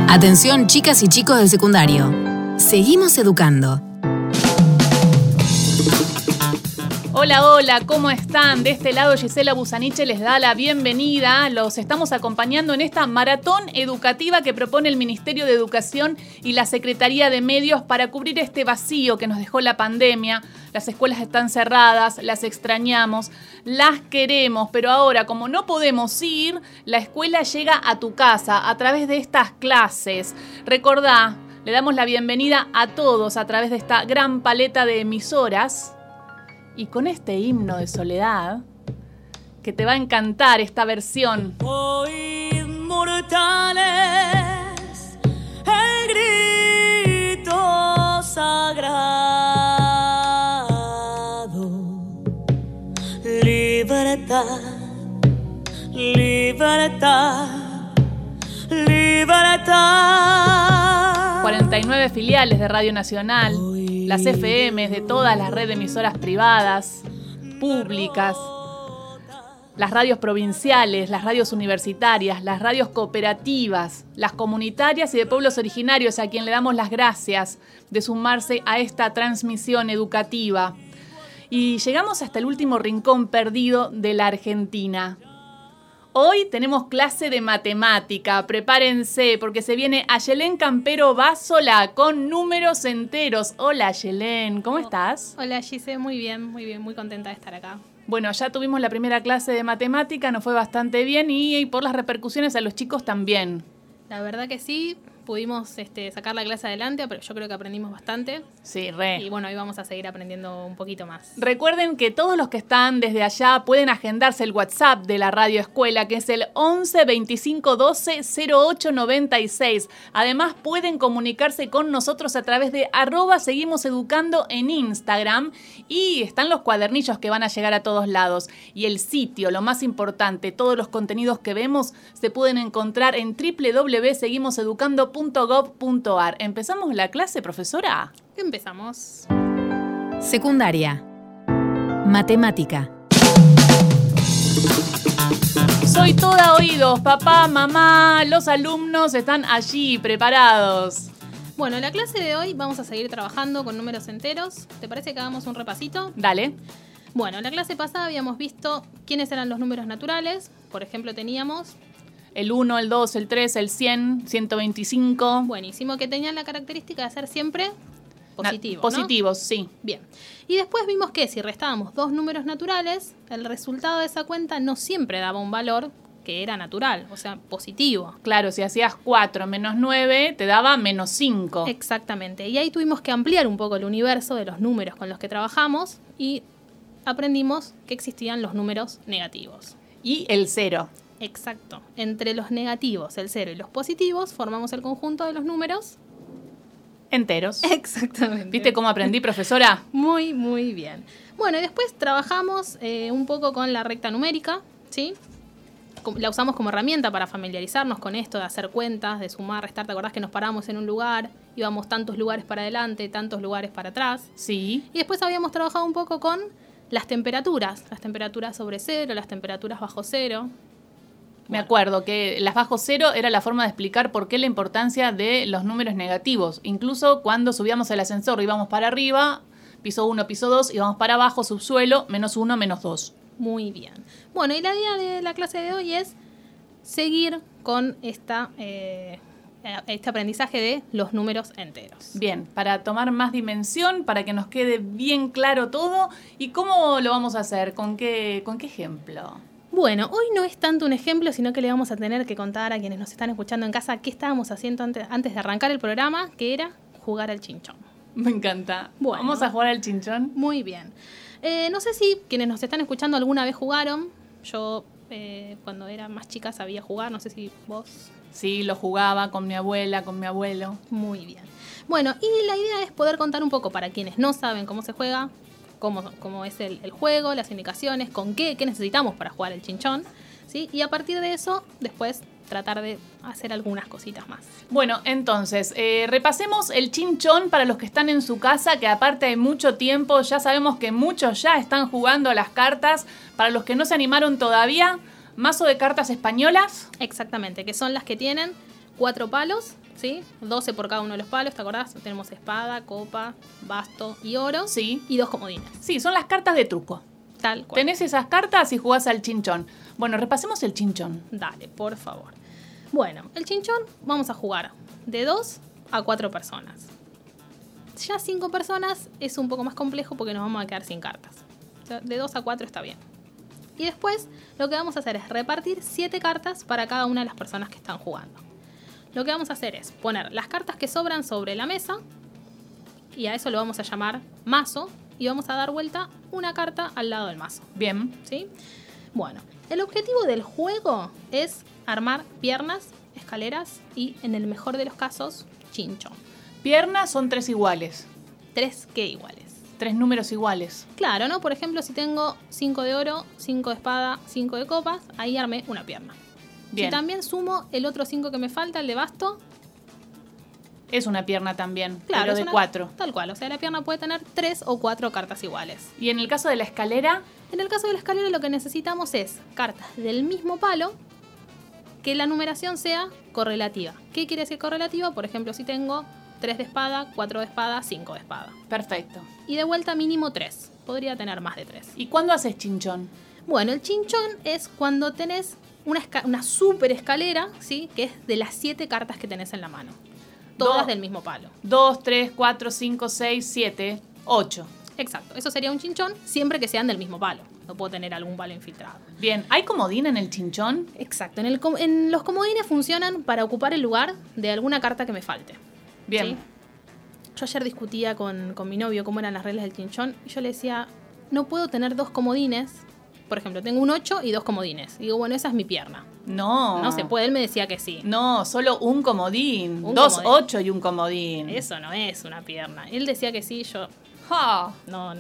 Atención, chicas y chicos del secundario. Seguimos educando. Hola, hola, ¿cómo están? De este lado Gisela Busaniche les da la bienvenida. Los estamos acompañando en esta maratón educativa que propone el Ministerio de Educación y la Secretaría de Medios para cubrir este vacío que nos dejó la pandemia. Las escuelas están cerradas, las extrañamos, las queremos, pero ahora como no podemos ir, la escuela llega a tu casa a través de estas clases. Recordá, le damos la bienvenida a todos a través de esta gran paleta de emisoras. Y con este himno de soledad, que te va a encantar esta versión. Oíd, mortales, el grito sagrado. Libertad, libertad, libertad. 49 filiales de Radio Nacional, las FMs de todas las redes de emisoras privadas, públicas, las radios provinciales, las radios universitarias, las radios cooperativas, las comunitarias y de pueblos originarios, a quien le damos las gracias de sumarse a esta transmisión educativa. Y llegamos hasta el último rincón perdido de la Argentina. Hoy tenemos clase de matemática, prepárense porque se viene Ayelén Campero Básola con números enteros. Hola Ayelén, ¿cómo estás? Hola Gise, muy bien, muy contenta de estar acá. Bueno, ya tuvimos la primera clase de matemática, nos fue bastante bien y por las repercusiones a los chicos también. La verdad que sí, pudimos sacar la clase adelante, pero yo creo que aprendimos bastante. Sí, re. Y bueno, hoy vamos a seguir aprendiendo un poquito más. Recuerden que todos los que están desde allá pueden agendarse el WhatsApp de la Radio Escuela, que es el 11 25 12 08 96. Además, pueden comunicarse con nosotros a través de @seguimoseducando en Instagram. Y están los cuadernillos que van a llegar a todos lados. Y el sitio, lo más importante, todos los contenidos que vemos se pueden encontrar en www.seguimoseducando.gov.ar. ¿Empezamos la clase, profesora? Empezamos. Secundaria. Matemática. Soy toda oídos, papá, mamá, los alumnos están allí preparados. Bueno, la clase de hoy vamos a seguir trabajando con números enteros. ¿Te parece que hagamos un repasito? Dale. Bueno, la clase pasada habíamos visto quiénes eran los números naturales. Por ejemplo, teníamos el 1, el 2, el 3, el 100, 125. Buenísimo, que tenían la característica de ser siempre positivos, positivos, ¿no? Sí. Bien. Y después vimos que si restábamos dos números naturales, el resultado de esa cuenta no siempre daba un valor que era natural, o sea, positivo. Claro, si hacías 4 menos 9, te daba menos 5. Exactamente. Y ahí tuvimos que ampliar un poco el universo de los números con los que trabajamos y aprendimos que existían los números negativos. Y el 0. Exacto. Entre los negativos, el 0 y los positivos, formamos el conjunto de los números enteros. Exactamente. ¿Viste cómo aprendí, profesora? Muy bien. Bueno, y después trabajamos un poco con la recta numérica, ¿sí? La usamos como herramienta para familiarizarnos con esto de hacer cuentas, de sumar, restar. ¿Te acordás que nos paramos en un lugar, íbamos tantos lugares para adelante, tantos lugares para atrás? Sí. Y después habíamos trabajado un poco con las temperaturas sobre cero, las temperaturas bajo cero. Me acuerdo que las bajo cero era la forma de explicar por qué la importancia de los números negativos. Incluso cuando subíamos el ascensor, íbamos para arriba, piso 1, piso 2, íbamos para abajo, subsuelo, -1, -2. Muy bien. Bueno, y la idea de la clase de hoy es seguir con este aprendizaje de los números enteros. Bien, para tomar más dimensión, para que nos quede bien claro todo. ¿Y cómo lo vamos a hacer? ¿Con qué ejemplo? Bueno, hoy no es tanto un ejemplo, sino que le vamos a tener que contar a quienes nos están escuchando en casa qué estábamos haciendo antes de arrancar el programa, que era jugar al chinchón. Me encanta. Bueno, ¿Vamos a jugar al chinchón? Muy bien. No sé si quienes nos están escuchando alguna vez jugaron. Yo cuando era más chica sabía jugar, no sé si vos. Sí, lo jugaba con mi abuela, con mi abuelo. Muy bien. Bueno, y la idea es poder contar un poco para quienes no saben cómo se juega, cómo es el juego, las indicaciones, con qué necesitamos para jugar el chinchón, ¿sí? Y a partir de eso, después tratar de hacer algunas cositas más. Bueno, entonces, repasemos el chinchón para los que están en su casa, que aparte de mucho tiempo, ya sabemos que muchos ya están jugando a las cartas. Para los que no se animaron todavía, mazo de cartas españolas. Exactamente, que son las que tienen 4 palos ¿sí? 12 por cada uno de los palos, ¿te acordás? Tenemos espada, copa, basto y oro. Sí. Y 2 comodines. Sí, son las cartas de truco. Tal cual. Tenés esas cartas y jugás al chinchón. Bueno, repasemos el chinchón. Dale, por favor. Bueno, el chinchón vamos a jugar de 2 a 4 personas. Ya 5 personas es un poco más complejo porque nos vamos a quedar sin cartas. O sea, de 2 a 4 está bien. Y después lo que vamos a hacer es repartir 7 cartas para cada una de las personas que están jugando. Lo que vamos a hacer es poner las cartas que sobran sobre la mesa y a eso lo vamos a llamar mazo y vamos a dar vuelta una carta al lado del mazo. Bien. ¿Sí? Bueno, el objetivo del juego es armar piernas, escaleras y, en el mejor de los casos, chinchón. Piernas son 3 iguales. 3 que iguales. 3 números iguales. Claro, ¿no? Por ejemplo, si tengo 5 de oro, 5 de espada, 5 de copas, ahí armé una pierna. Bien. Si también sumo el otro 5 que me falta, el de basto, Es una pierna también, claro, pero es de una- 4. Tal cual, o sea, la pierna puede tener 3 o 4 cartas iguales. Y en el caso de la escalera, En el caso de la escalera lo que necesitamos es cartas del mismo palo que la numeración sea correlativa. ¿Qué quiere decir correlativa? Por ejemplo, si tengo 3 de espada, 4 de espada, 5 de espada. perfecto. Y de vuelta mínimo 3. Podría tener más de 3. ¿Y cuándo haces chinchón? Bueno, el chinchón es cuando tenés una super escalera, ¿sí? Que es de las 7 cartas que tenés en la mano. Todas del mismo palo. 2, 3, 4, 5, 6, 7, 8. Exacto. Eso sería un chinchón siempre que sean del mismo palo. No puedo tener algún palo infiltrado. Bien, ¿hay comodín en el chinchón? Exacto. En los comodines funcionan para ocupar el lugar de alguna carta que me falte. Bien. ¿Sí? Yo ayer discutía con mi novio cómo eran las reglas del chinchón y yo le decía, no puedo tener 2 comodines. Por ejemplo, tengo un 8 y 2 comodines. Y digo, bueno, esa es mi pierna. No. No se puede. Él me decía que sí. No, solo un comodín. Un 2, comodín. 8 y un comodín. Eso no es una pierna. Él decía que sí, yo Ja.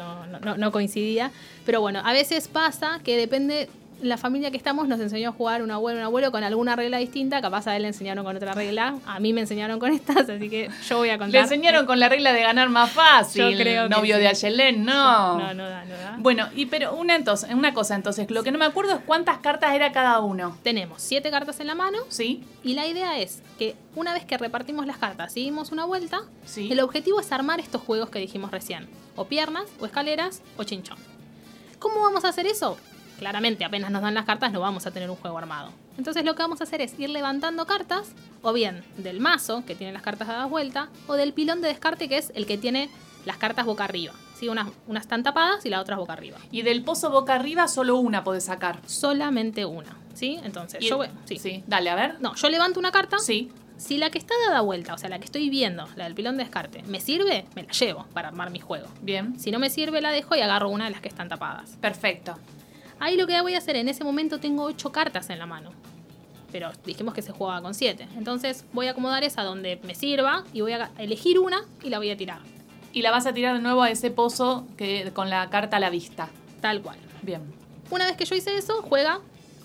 no coincidía. Pero bueno, a veces pasa que depende. La familia que estamos nos enseñó a jugar un abuelo con alguna regla distinta. Capaz a él le enseñaron con otra regla. A mí me enseñaron con estas, así que yo voy a contar. Le enseñaron con la regla de ganar más fácil. Yo creo que Novio sí. de Ayelén, no. No da. Bueno, pero una cosa entonces, lo que no me acuerdo es cuántas cartas era cada uno. Tenemos 7 cartas en la mano. ¿Sí? Y la idea es que una vez que repartimos las cartas y dimos una vuelta, Sí. el objetivo es armar estos juegos que dijimos recién. O piernas, o escaleras, o chinchón. ¿Cómo vamos a hacer eso? Claramente, apenas nos dan las cartas no vamos a tener un juego armado. Entonces lo que vamos a hacer es ir levantando cartas, o bien del mazo, que tiene las cartas dadas vuelta, o del pilón de descarte, que es el que tiene las cartas boca arriba. ¿Sí? Unas están tapadas y las otras boca arriba. Y del pozo boca arriba solo una podés sacar. Solamente una. ¿Sí? Entonces, Y yo el- voy... Sí. Sí, dale, a ver. No, yo levanto una carta. Sí. Si la que está dada vuelta, o sea, la que estoy viendo, la del pilón de descarte, me sirve, me la llevo para armar mi juego. Bien. Si no me sirve, la dejo y agarro una de las que están tapadas. Perfecto. Ahí lo que voy a hacer, en ese momento tengo 8 cartas en la mano. Pero dijimos que se jugaba con 7. Entonces voy a acomodar esa donde me sirva y voy a elegir una y la voy a tirar. Y la vas a tirar de nuevo a ese pozo que con la carta a la vista. Tal cual. Bien. Una vez que yo hice eso, juega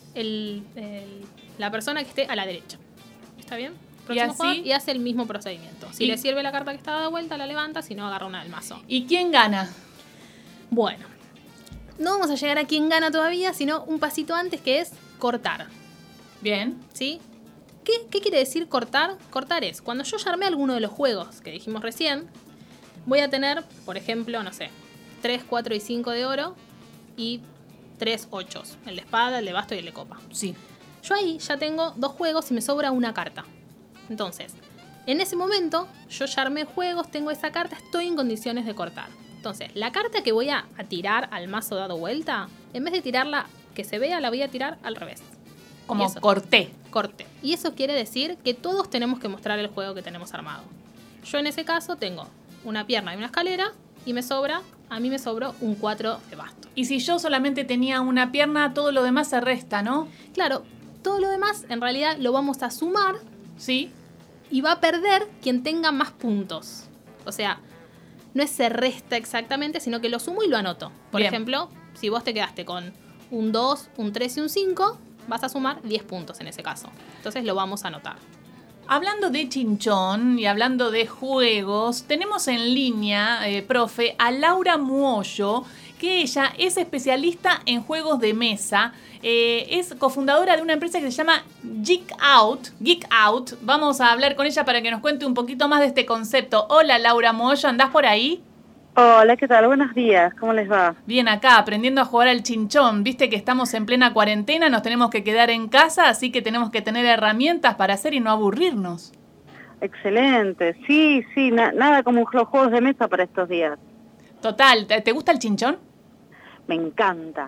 la persona que esté a la derecha. ¿Está bien? Próximo así- jugador, y hace el mismo procedimiento. Si Y- le sirve la carta que está dada vuelta, la levanta, si no, agarra una del mazo. ¿Y quién gana? Bueno, no vamos a llegar a quién gana todavía, sino un pasito antes que es cortar. Bien. ¿Sí? ¿Qué quiere decir cortar? Cortar es, cuando yo ya armé alguno de los juegos que dijimos recién, voy a tener, por ejemplo, no sé, 3, 4 y 5 de oro y 3 ochos. El de espada, el de basto y el de copa. Sí. Yo ahí ya tengo 2 juegos y me sobra una carta. Entonces, en ese momento, yo ya armé juegos, tengo esa carta, estoy en condiciones de cortar. Entonces, la carta que voy a tirar al mazo dado vuelta, en vez de tirarla que se vea, la voy a tirar al revés. Como Y eso. corté. Corte. Y eso quiere decir que todos tenemos que mostrar el juego que tenemos armado. Yo en ese caso tengo una pierna y una escalera y a mí me sobró un 4 de basto. Y si yo solamente tenía una pierna, todo lo demás se resta, ¿no? Claro, todo lo demás en realidad lo vamos a sumar Sí. y va a perder quien tenga más puntos. O sea, no es se resta exactamente, sino que lo sumo y lo anoto. Por Bien. ejemplo, si vos te quedaste con un 2, un 3 y un 5, vas a sumar 10 puntos en ese caso. Entonces lo vamos a anotar. Hablando de chinchón y hablando de juegos, tenemos en línea, profe, a Laura Muollo, que ella es especialista en juegos de mesa. Es cofundadora de una empresa que se llama Geek Out. Vamos a hablar con ella para que nos cuente un poquito más de este concepto. Hola, Laura Moyo, ¿andás por ahí? Hola, ¿qué tal? Buenos días, ¿cómo les va? Bien, acá, aprendiendo a jugar al chinchón. Viste que estamos en plena cuarentena, nos tenemos que quedar en casa, así que tenemos que tener herramientas para hacer y no aburrirnos. Excelente, sí, nada como los juegos de mesa para estos días. Total, ¿te gusta el chinchón? Me encanta.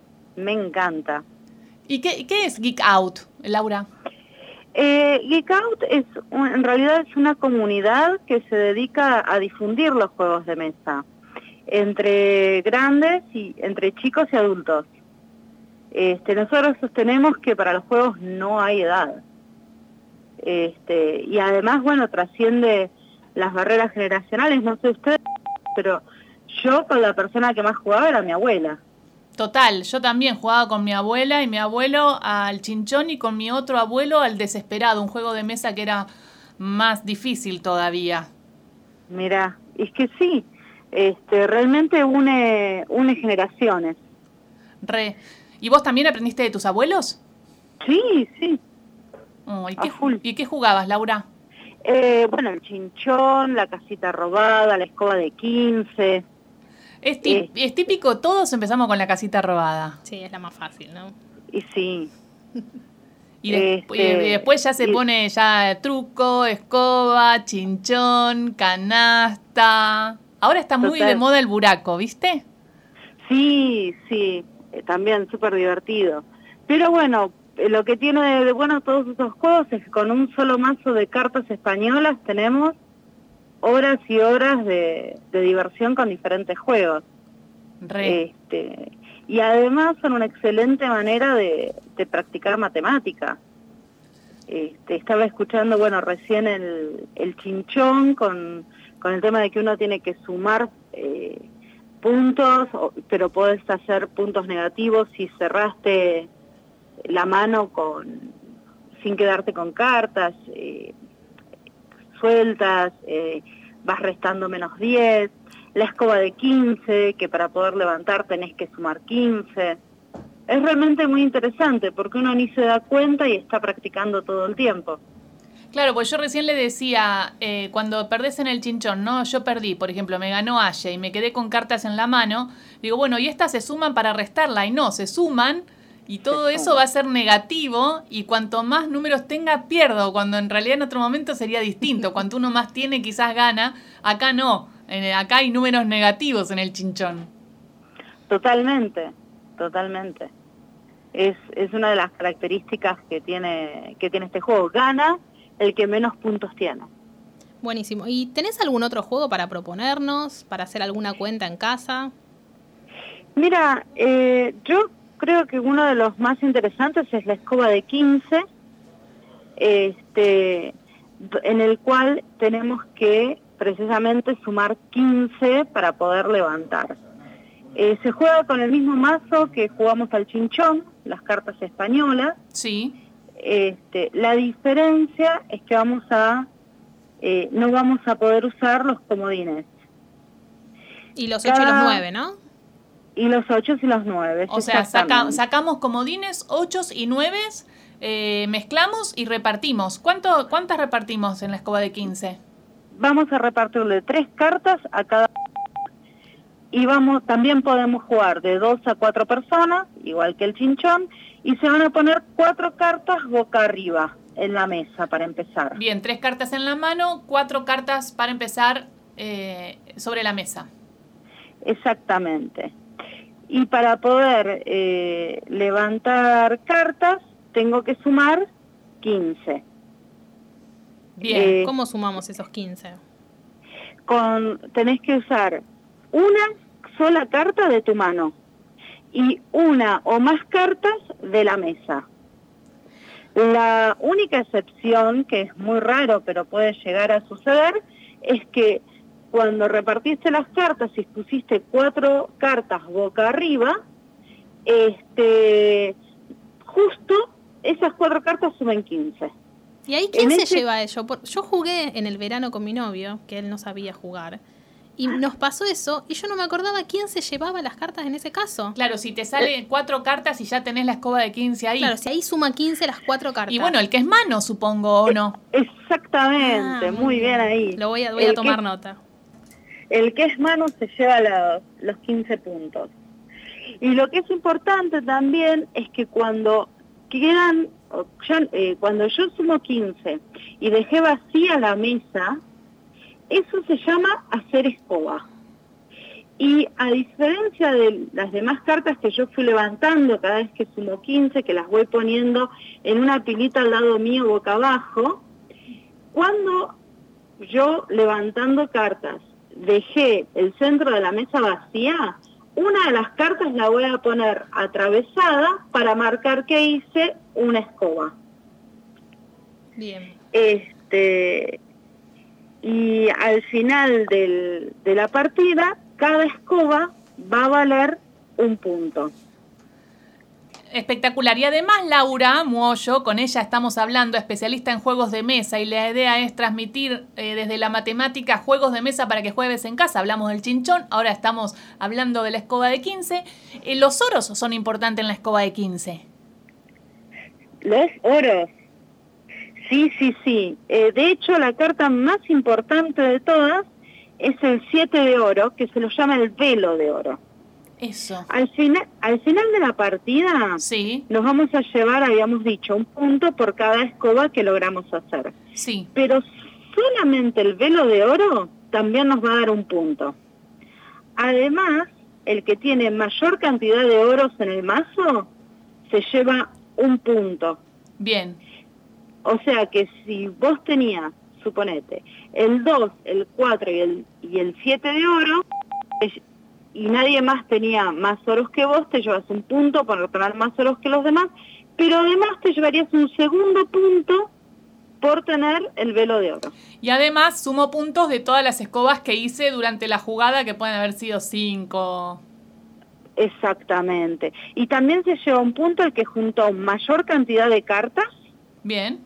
¿Y qué es Geek Out, Laura? Geek Out en realidad es una comunidad que se dedica a difundir los juegos de mesa entre grandes y entre chicos y adultos. Nosotros sostenemos que para los juegos no hay edad. Y además, bueno, trasciende las barreras generacionales, no sé ustedes, pero yo con la persona que más jugaba era mi abuela. Total, yo también jugaba con mi abuela y mi abuelo al chinchón y con mi otro abuelo al desesperado, un juego de mesa que era más difícil todavía. Mirá, es que sí, realmente une generaciones. ¿Y vos también aprendiste de tus abuelos? Sí. Oh, ¿y qué jugabas, Laura? Bueno, el chinchón, la casita robada, la escoba de 15... Es típico, todos empezamos con la casita robada. Sí, es la más fácil, ¿no? Y sí. Y después ya se pone ya truco, escoba, chinchón, canasta. Ahora está muy de moda el buraco, ¿viste? Sí, también súper divertido. Pero bueno, lo que tiene de bueno todos esos juegos es que con un solo mazo de cartas españolas tenemos horas y horas de diversión con diferentes juegos. Y además son una excelente manera de practicar matemática. Estaba escuchando, bueno, recién el chinchón con el tema de que uno tiene que sumar puntos, pero podés hacer puntos negativos si cerraste la mano sin quedarte con cartas, sueltas, vas restando menos 10, la escoba de 15, que para poder levantar tenés que sumar 15. Es realmente muy interesante porque uno ni se da cuenta y está practicando todo el tiempo. Claro, pues yo recién le decía, cuando perdés en el chinchón, ¿no? Yo perdí, por ejemplo, me ganó Aye y me quedé con cartas en la mano. Digo, bueno, y estas se suman para restarla, y no, se suman. Y todo eso va a ser negativo y cuanto más números tenga, pierdo, cuando en realidad en otro momento sería distinto. Cuanto uno más tiene, quizás gana. Acá no, acá hay números negativos en el chinchón. Totalmente. Es una de las características que tiene este juego. Gana el que menos puntos tiene. Buenísimo. ¿Y tenés algún otro juego para proponernos, para hacer alguna cuenta en casa? Mira, yo creo que uno de los más interesantes es la escoba de 15, en el cual tenemos que precisamente sumar 15 para poder levantar. Se juega con el mismo mazo que jugamos al chinchón, las cartas españolas. Sí. La diferencia es que no vamos a poder usar los comodines. Y los 8 y los 9, ¿no? Y los 8 y los 9. O sea, sacamos comodines, 8 y 9, mezclamos y repartimos. ¿Cuántas repartimos en la escoba de 15? Vamos a repartirle 3 cartas a cada. Y también podemos jugar de 2 a 4 personas, igual que el chinchón, y se van a poner 4 cartas boca arriba en la mesa para empezar. Bien, 3 cartas en la mano, 4 cartas para empezar sobre la mesa. Exactamente. Y para poder levantar cartas, tengo que sumar 15. Bien, ¿cómo sumamos esos 15? Tenés que usar una sola carta de tu mano y una o más cartas de la mesa. La única excepción, que es muy raro pero puede llegar a suceder, es que cuando repartiste las cartas y pusiste 4 cartas boca arriba, justo esas 4 cartas suben 15. ¿Y ahí quién se lleva eso? Yo jugué en el verano con mi novio, que él no sabía jugar, Y nos pasó eso, y yo no me acordaba quién se llevaba las cartas en ese caso. Claro, si te salen 4 cartas y ya tenés la escoba de 15 ahí. Claro, si ahí suma 15 las 4 cartas. Y bueno, el que es mano, supongo, ¿o no? Exactamente, muy bien ahí. Lo voy a El tomar que- nota. El que es mano se lleva los 15 puntos. Y lo que es importante también es que cuando cuando yo sumo 15 y dejé vacía la mesa, eso se llama hacer escoba. Y a diferencia de las demás cartas que yo fui levantando cada vez que sumo 15, que las voy poniendo en una pilita al lado mío boca abajo, cuando yo levantando cartas dejé el centro de la mesa vacía, una de las cartas la voy a poner atravesada para marcar que hice una escoba. Bien. Y al final de la partida, cada escoba va a valer un punto. Espectacular. Y además Laura Muollo, con ella estamos hablando, especialista en juegos de mesa, y la idea es transmitir desde la matemática juegos de mesa para que juegues en casa. Hablamos del chinchón, ahora estamos hablando de la escoba de 15. Los oros son importantes en la escoba de 15. Los oros. Sí. De hecho, la carta más importante de todas es el 7 de oro, que se lo llama el velo de oro. Eso. Al final de la partida, Sí, nos vamos a llevar, habíamos dicho, un punto por cada escoba que logramos hacer. sí. Pero solamente el velo de oro también nos va a dar un punto. Además, el que tiene mayor cantidad de oros en el mazo se lleva un punto. Bien. O sea que si vos tenías, suponete, el 2, el 4 y el 7 de oro, y nadie más tenía más oros que vos, te llevas un punto por tener más oros que los demás, pero además te llevarías un segundo punto por tener el velo de oro. Y además sumo puntos de todas las escobas que hice durante la jugada, que pueden haber sido 5. Exactamente. Y también se lleva un punto el que juntó mayor cantidad de cartas, Bien.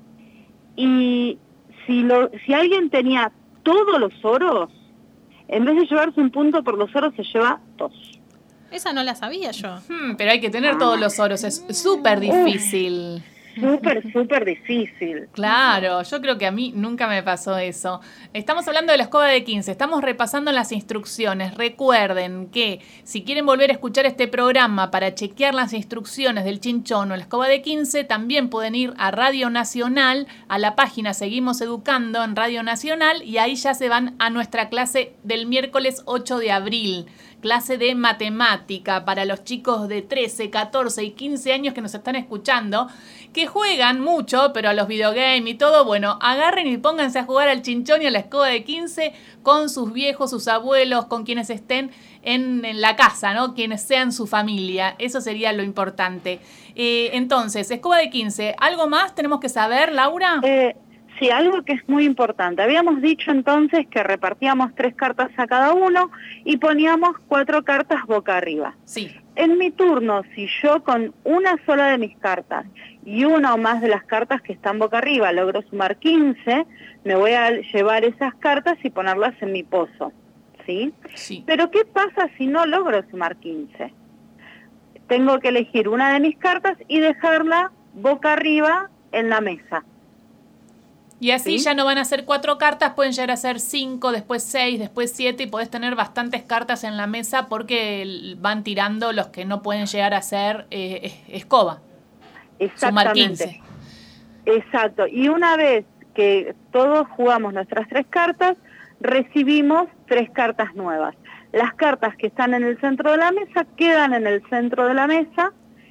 y si alguien tenía todos los oros, en vez de llevarse un punto por los oros, se lleva 2. Esa no la sabía yo. Pero hay que tener todos los oros, es súper difícil. Súper difícil. Claro, yo creo que a mí nunca me pasó eso. Estamos hablando de la escoba de 15, estamos repasando las instrucciones. Recuerden que si quieren volver a escuchar este programa para chequear las instrucciones del chinchón o la escoba de 15, también pueden ir a Radio Nacional, a la página Seguimos Educando en Radio Nacional, y ahí ya se van a nuestra clase del miércoles 8 de abril. Clase de matemática para los chicos de 13, 14 y 15 años que nos están escuchando, que juegan mucho, pero a los videogames y todo, bueno, agarren y pónganse a jugar al chinchón y a la escoba de 15 con sus viejos, sus abuelos, con quienes estén en la casa, ¿no? Quienes sean su familia. Eso sería lo importante. Entonces, escoba de 15, ¿algo más tenemos que saber, Laura? Sí, algo que es muy importante. Habíamos dicho entonces que repartíamos 3 cartas a cada uno y poníamos 4 cartas boca arriba. Sí. En mi turno, si yo con una sola de mis cartas y una o más de las cartas que están boca arriba logro sumar 15, me voy a llevar esas cartas y ponerlas en mi pozo, ¿sí? Sí. Pero ¿qué pasa si no logro sumar 15? Tengo que elegir una de mis cartas y dejarla boca arriba en la mesa. Y así ¿Sí? ya no van a ser 4 cartas, pueden llegar a ser 5, después 6, después 7, y podés tener bastantes cartas en la mesa porque van tirando los que no pueden llegar a ser escoba. Sumar 15. Exacto. Y una vez que todos jugamos nuestras 3 cartas, recibimos 3 cartas nuevas. Las cartas que están en el centro de la mesa quedan en el centro de la mesa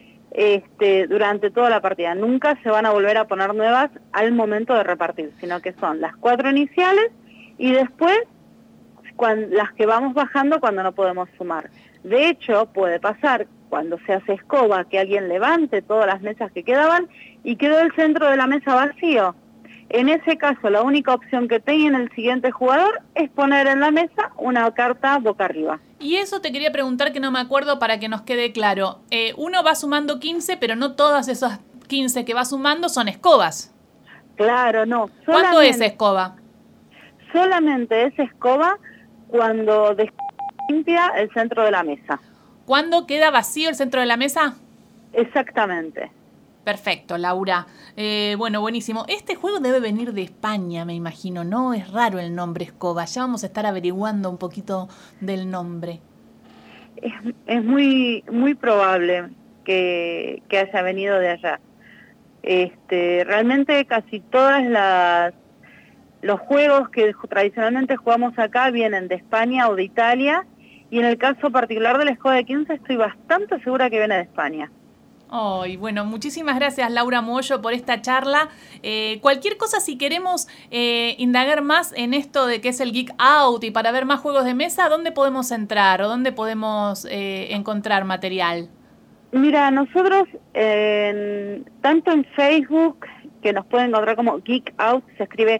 durante toda la partida. Nunca se van a volver a poner nuevas al momento de repartir, sino que son las 4 iniciales y después las que vamos bajando cuando no podemos sumar. De hecho, puede pasar cuando se hace escoba que alguien levante todas las mesas que quedaban y quedó el centro de la mesa vacío. En ese caso, la única opción que tiene el siguiente jugador es poner en la mesa una carta boca arriba. Y eso te quería preguntar, que no me acuerdo, para que nos quede claro. Uno va sumando 15, pero no todas esas 15 que va sumando son escobas. Claro, no. ¿Cuánto es escoba? Solamente es escoba cuando limpia el centro de la mesa. ¿Cuándo queda vacío el centro de la mesa? Exactamente. Perfecto, Laura. Bueno, buenísimo. Este juego debe venir de España, me imagino, ¿no? Es raro el nombre escoba. Ya vamos a estar averiguando un poquito del nombre. Es muy, muy probable que haya venido de allá. Realmente casi todas los juegos que tradicionalmente jugamos acá vienen de España o de Italia, y en el caso particular de la escoba de 15 estoy bastante segura que viene de España. Y bueno, muchísimas gracias, Laura Moyo, por esta charla. Cualquier cosa, si queremos indagar más en esto de qué es el Geek Out y para ver más juegos de mesa, ¿dónde podemos entrar o dónde podemos encontrar material? Mira, nosotros tanto en Facebook, que nos pueden encontrar como Geek Out, se escribe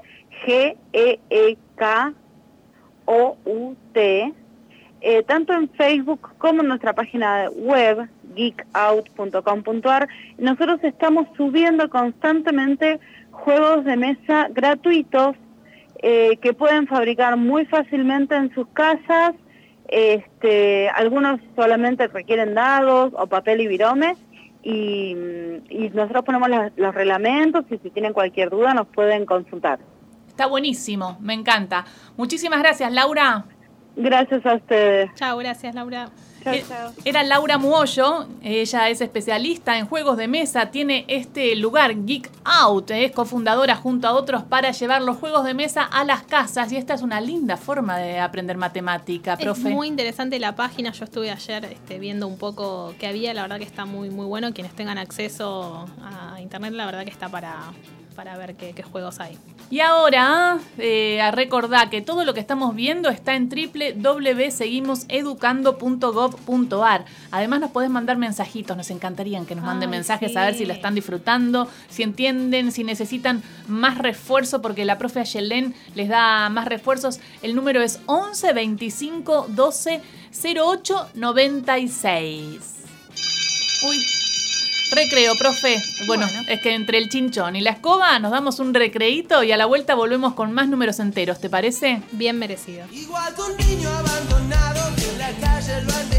GEEKOUT, tanto en Facebook como en nuestra página web, geekout.com.ar, nosotros estamos subiendo constantemente juegos de mesa gratuitos que pueden fabricar muy fácilmente en sus casas. Algunos solamente requieren dados o papel y virome, y nosotros ponemos los reglamentos, y si tienen cualquier duda nos pueden consultar. Está buenísimo, me encanta. Muchísimas gracias, Laura. Gracias a ustedes. Chao, gracias, Laura. Chao. Era Laura Muollo, ella es especialista en juegos de mesa, tiene este lugar Geek Out, es cofundadora junto a otros para llevar los juegos de mesa a las casas, y esta es una linda forma de aprender matemática, profe. Es muy interesante la página, yo estuve ayer viendo un poco qué había, la verdad que está muy, muy bueno. Quienes tengan acceso a internet, la verdad que está para ver qué juegos hay. Y ahora, recordá que todo lo que estamos viendo está en www.seguimoseducando.gov.ar. Además nos podés mandar mensajitos, nos encantaría que nos manden mensajes, sí, a ver si lo están disfrutando, si entienden, si necesitan más refuerzo, porque la profe Ayelén les da más refuerzos. El número es 11 25 12 08 96. Uy. Recreo, profe. Bueno, es que entre el chinchón y la escoba nos damos un recreíto y a la vuelta volvemos con más números enteros, ¿te parece? Bien merecido. Igual que un niño abandonado que en la calle lo han